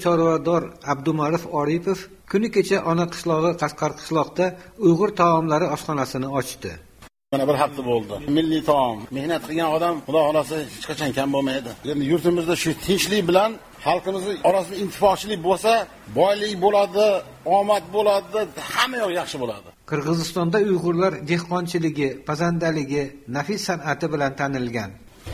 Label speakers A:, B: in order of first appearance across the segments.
A: chorvador Abdumarif Oripov kuni kecha ona qishlog'i Qashqarqishloqda Uyg'ur taomlari oshxonasini ochdi.
B: Mana bir hafta bo'ldi. Milliy taom. Mehnat qilgan odam Xudo xolasa hech qachon kam bo'lmaydi. Endi yurtimizda shu tinchlik bilan xalqimizning orasida intifochilik bo'lsa, boylik bo'ladi, omad bo'ladi, hamma yoq yaxshi bo'ladi.
A: Qirg'izistonda Uyg'urlar dehqonchiligi, pazandaligi, nafis san'ati bilan tanilgan.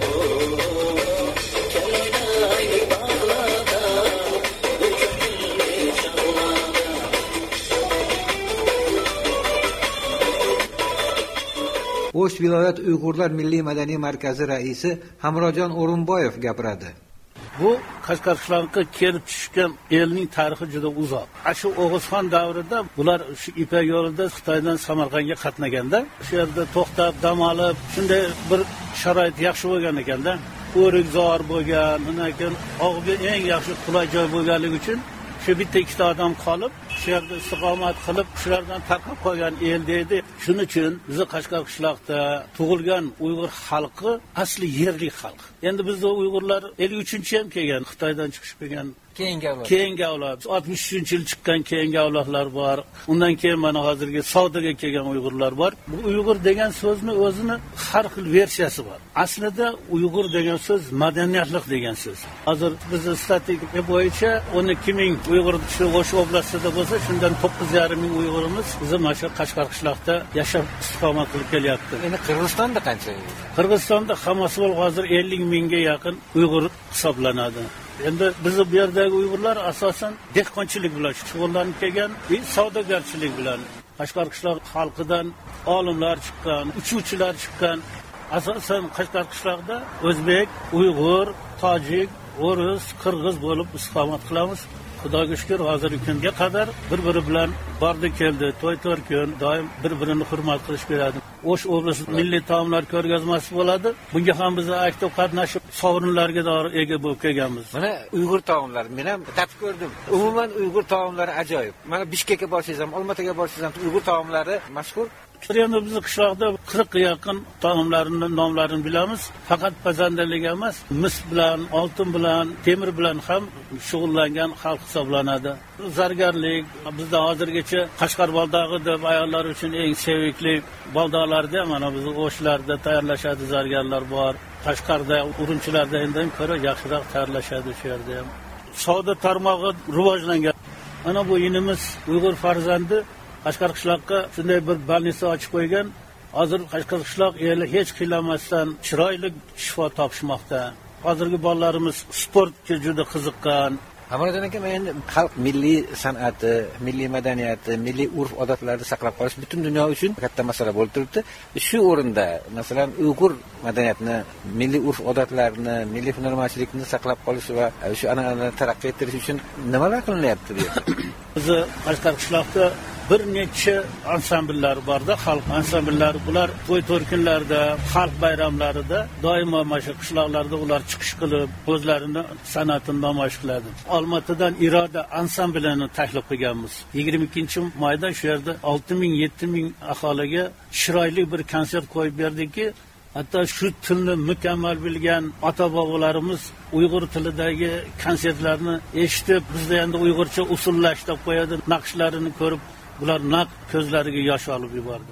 A: O'sh viloyat Uyg'urlar milliy madaniy markazi raisi Hamrojon O'rinboyev gapiradi.
C: Bu Qashqarqishloqqa kelib tushgan elning tarixi juda uzoq. Shu O'g'izxon davrida bular shu Ipak yo'lida Xitoydan Samarqandga qatnaganda, shu yerda to'xtab, dam olib, shunday bir sharoit yaxshi bo'lgan ekanda, o'rikzor bo'lgan, undan keyin og'ga eng yaxshi qulay joy bo'lganligi uchun shu bitta ikkita odam qolib, shu yerda istiqomat qilib, shulardan tarqab qolgan el deydi. Shuning uchun bizni Qashqarqishloqda tug'ilgan Uyg'ur xalqi asli yerlik xalq. Endi bizda Uyg'urlar 53-chi ham kelgan, Xitoydan chiqib kelgan. Keyingi avlod 63-yil chiqqan keyingi avlodlar bor. Undan keyin mana hozirgi savdoga kelgan Uyg'urlar bor. Bu Uyg'ur degan so'zni o'zini har xil versiyasi bor. Aslida Uyg'ur degan so'z madaniyatlik degan so'z. Hozir bizning statistika bo'yicha 12 ming Uyg'ur shu O'sh oblastida bo'lsa, shundan 9,5 ming Uyg'urimiz bizim mana shu Qashqarqishloqda yashab istiqomat qilib kelyapti.
A: Endi Qirg'izistonda qancha?
C: Qirg'izistonda hammasi hozir 50 mingga yaqin Uyg'ur hisoblanadi. Endi bizning bu yerdagi Uyg'urlar asosan dehqonchilik bilan shug'ullanib kelgan, savdogarchilik bilan. Qashqarqishloq xalqidan olimlar chiqqan, uchuvchilar chiqqan. Asosan Qashqarqishloqda o'zbek, Uyg'ur, tojik, o'ris, qirg'iz bo'lib istiqomat qilamiz. Xudoga shukr, hozirgi kunga qadar bir-biri bilan bordi keldi, to'y-to'r kun doim bir-birini hurmat qilish beradi. O'sh oblasti milliy taomlar ko'rgazmasi bo'ladi. Bunga ham biz aktiv qatnashib, sovrinlarga ega bo'lib kelganmiz.
A: Mana Uyg'ur taomlari, men ham tatib ko'rdim. Umuman Uyg'ur taomlari ajoyib. Mana Bishkekka borsangiz ham, Olmaotaga borsangiz ham Uyg'ur taomlari mashhur.
C: Endi bizning qishloqda 40 ga yaqin taomlarning nomlarini bilamiz. Faqat pazandalik emas, mis bilan, oltin bilan, temir bilan ham shug'ullangan xalq hisoblanadi. Zargarlik bizda hozirgacha Qashqar baldog'i deb ayollar uchun eng sevikli baldoqlarda mana bizning O'shlarda tayyorlashadi zargarlar bor. Qashqarda, Urumchilarda endan ko'ra yaxshiroq tayyorlashadi shu yerda ham. Savdo tarmog'i rivojlangan. Mana bu inimiz Uyg'ur farzandi Qashqarqishloqqa shunday bir bolnitsa ochib qo'ygan. Hozir Qashqarqishloq eli hech qiylamasdan chiroyli shifo topishmoqda. Hozirgi bolalarimiz sportga juda qiziqqan.
A: Hamrojon aka, men xalq milliy san'ati, milliy madaniyati, milliy urf-odatlarni saqlab qolish butun dunyo uchun katta masala bo'lib turibdi. Shu o'rinda, masalan, Uyg'ur madaniyatini, milliy urf-odatlarni, milliy hunarmandchilikni saqlab qolish va shu an'analarni taraqqiy ettirish uchun nimalar qilinyapti bu yerda?
C: Bizi Qashqarqishloqda bir necha ansambllar borda, xalq ansambllari. Bular to'y-to'r kunlarda, xalq bayramlarida doimo mana qishloqlarda ular chiqish qilib, o'zlarini san'atini namoyish qiladi. Olmaotadan Iroda ansamblini taklif qilganmiz. 22-mayda shu yerda 6,000-7,000 aholiga chiroyli bir konsert qo'yib berdikki, hatto shu tilni mukammal bilgan ota-bobolarimiz Uyg'ur tilidagi konsertlarni eshitib, bizda endi Uyg'urcha usullashtirib qo'yadi, naqshlarini ko'rib, bular naq ko'zlariga yosh olib yubordi.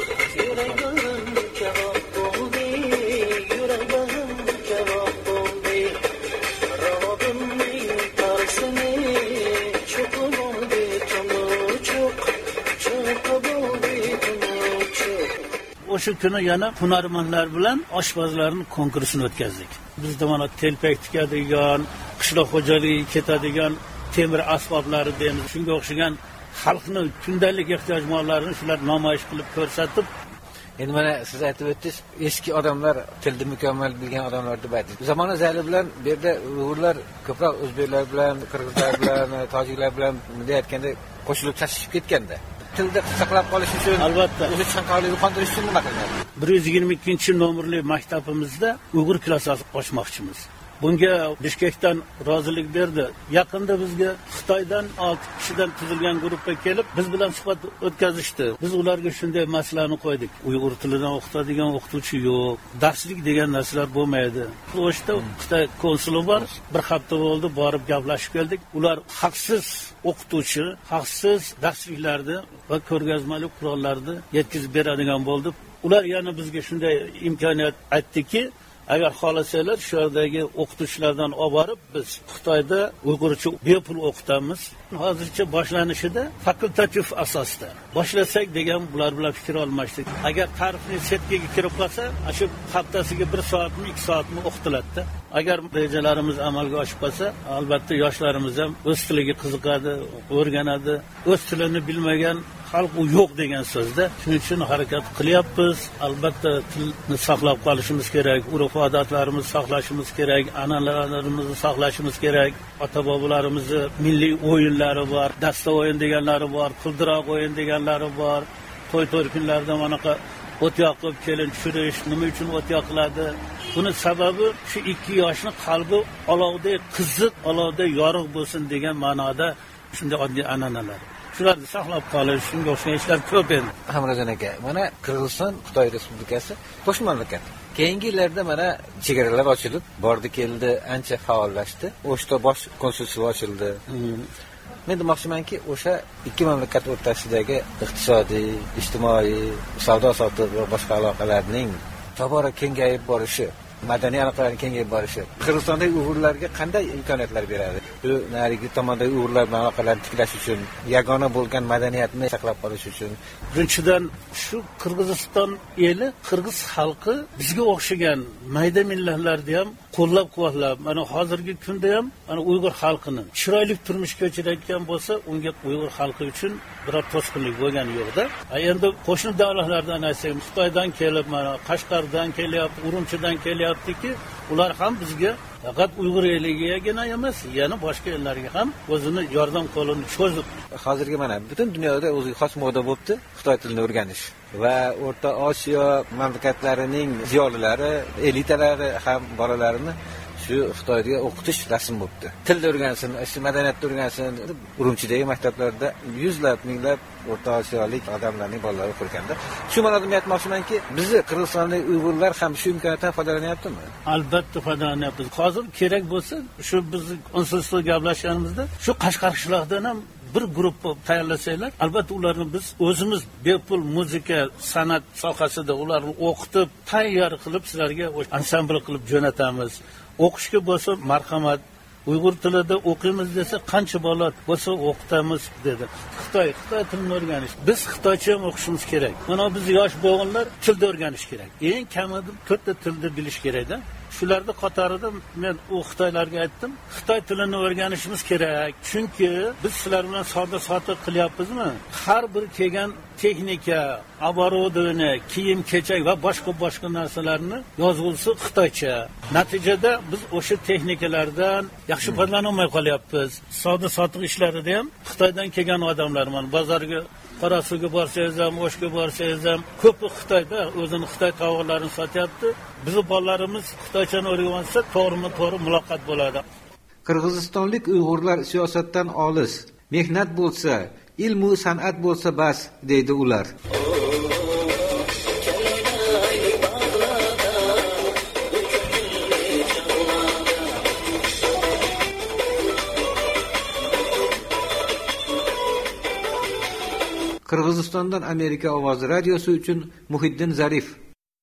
C: O'sha kuni yana hunarmandlar bilan oshpazlarning konkursini o'tkazdik. Bizda mana telpak tikadigan, qishloq xo'jaligiga ketadigan temir asboblari deymiz. Shunga o'xshagan xalqning kundalik ehtiyojmonlarini shular namoyish qilib ko'rsatib,
A: endi mana siz aytib o'tdingiz, eski odamlar tilni mukammal bilgan odamlar deb aytdingiz. Zamona zali bilan bu yerda Uyg'urlar ko'proq o'zbeklar bilan, qirg'izlar bilan, tojiklar bilan bunday aytganda qo'shilib tashishib ketganda, tilni saqlab qolish uchun,
C: albatta,
A: o'zi chanqoqlikni qondirish uchun nima qilinadi?
C: 122-nomerli maktabimizda Uyg'ur klassasi ochmoqchimiz. bunga Bishkekdan rozilik berdi. Yaqinda bizga Xitoydan 6 kishidan tuzilgan guruhga kelib, biz bilan suhbat o'tkazishdi. Biz ularga shunday masalani qo'ydik. Uyg'ur tilidan o'qitadigan o'qituvchi yo'q, darslik degan narsalar bo'lmaydi. O'shda Xitoy konsuli bor. Bir hafta bo'ldi, borib gaplashib keldik. Ular haqsiz o'qituvchi, haqsiz darsliklarni va ko'rgazmali qurollarni yetkazib beradigan bo'ldi. Ular yana bizga shunday imkoniyat aytdiki, agar xohlasanglar shu yerdagi o'qituvchilardan olib borib biz Xitoyda Uyg'urcha bepul o'qitamiz. Hozircha boshlanishida fakultativ asosda boshlasak degan bular bilan fikr almashdik. Agar tarifli setkaga kirib qolsa, shu haftasiga 1 soatmi, 2 soatmi o'qitiladi. Agar rejalarimiz amalga oshib qolsa, albatta yoshlarimiz ham o'z tiliga qiziqadi, o'rganadi. O'z tilini bilmagan xalq u yo'q degan so'zda. Shuning uchun harakat qilyapmiz. Albatta tilni saqlab qolishimiz kerak, urf-odatlarimizni saqlashimiz kerak, an'analarimizni saqlashimiz kerak. Ota-bobolarimizni milliy o'yinlari bor, dasta o'yin deganlari bor, qildiroq o'yin deganlari bor. To'y-to'rkunlarda manaqa o't yoqib, kelin tushirish, nima uchun o't yoqiladi? Buni sababi shu 2 yoshning qalbi olovdek qiziq, olovdek yorug' bo'lsin degan ma'noda shunday oddiy an'analar. Shularni saqlab qolish, shunga o'xshagan ishlar ko'p endi.
A: Hamrazon aka, mana Qirg'iziston Xitoy Respublikasi qo'shni mamlakat. Keyingi yillarda mana chegaralar ochilib, bordi keldi, ancha faollashdi. O'shda bosh konsulsiya ochildi. Men demoqchimanki, o'sha ikki mamlakat o'rtasidagi iqtisodiy, ijtimoiy, savdo-sotiq va boshqa aloqalarning tobora kengayib borishi, madaniy aloqalarning kengayib borishi Qirg'izistondagi Uyg'urlarga qanday imkoniyatlar beradi? Bu narigi tomondagi Uyg'urlar bilan aloqalarni tiklash uchun, yagona bo'lgan madaniyatni saqlab qolish uchun.
C: Birinchidan shu Qirg'iziston eli, Qirg'iz xalqi bizga o'xshagan mayda millatlarni ham qo'llab-quvvatlab, mana hozirgi kunda ham mana Uyg'ur xalqini chiroyli turmush kechirayotgan bo'lsa, unga Uyg'ur xalqi uchun biror to'sqinlik bo'lgani yo'q-da. Endi qo'shni davlatlardan aytsak, Xitoydan kelib, mana Qashqardan kelyapti, Urumchidan kelyaptiki, ular ham bizga faqat Uyg'ur eligigagina emas, yana boshqa ellarga ham o'zini yordam qo'lini cho'zib.
A: Hozirgi mana butun dunyoda o'ziga xos moda bo'libdi Xitoy tilini o'rganish va O'rta Osiyo mamlakatlarining ziyolilari, elitalari ham bolalarini shu Xitoyga o'qitish rasm bo'libdi. Tilni o'rgansin, madaniyatni o'rgansin. Urumchidagi maktablarda yuzlab, minglab O'rta Osiyolik odamlarning bolalari o'qirganda. Shu ma'noda men aytmoqchimanki, bizni Qirg'izistonlik Uyg'urlar ham shu imkoniyatdan foydalanyaptimi?
C: Albatta foydalanyapmiz. Hozir kerak bo'lsa, shu biz konsulsiya gaplashganimizda, shu Qashqar qishlog'idan ham bir guruh tayyorlasanglar, albatta ularni biz o'zimiz bepul muzika, san'at sohasida ularni o'qitib, tayyor qilib sizlarga ansambl qilib jo'natamiz. O'qishga bo'lsa marhamat, Uyg'ur tilida o'qiymiz desa qancha bola bo'lsa o'qitamiz dedi. Xitoy tilini o'rganish. Biz Xitoycha ham o'qishimiz kerak. Mana biz yosh bo'g'inlar tilni o'rganish kerak. Eng kamida 4 ta tilni bilish kerak-da. Shularning qatorida men u Xitoylarga aytdim, Xitoy tilini o'rganishimiz kerak. Chunki biz sizlar bilan savdo-sotiq qilyapmizmi? Har bir kelgan texnika, оборудование, kiyim-kechak va boshqa narsalarni yozilsa Xitoycha. Natijada biz o'sha texnikalardan yaxshi foydalanolmay qolyapmiz. Savdo-sotiq ishlarida ham Xitoydan kelgan odamlar mana bozorga Qarasuvga borsangiz ham, O'shga borsangiz ham ko'pi Xitoyda o'zini Xitoy tovarlarini sotyapti. Bizning bolalarimiz Xitoychani o'rgansa, to'g'ri muloqot bo'ladi.
A: Qirg'izistonlik Uyg'urlar siyosatdan olis, mehnat bo'lsa, ilm va san'at bo'lsa bas, deydi ular. Qirg'izistondan Amerika ovozi radiosi uchun Muhiddin Zarif.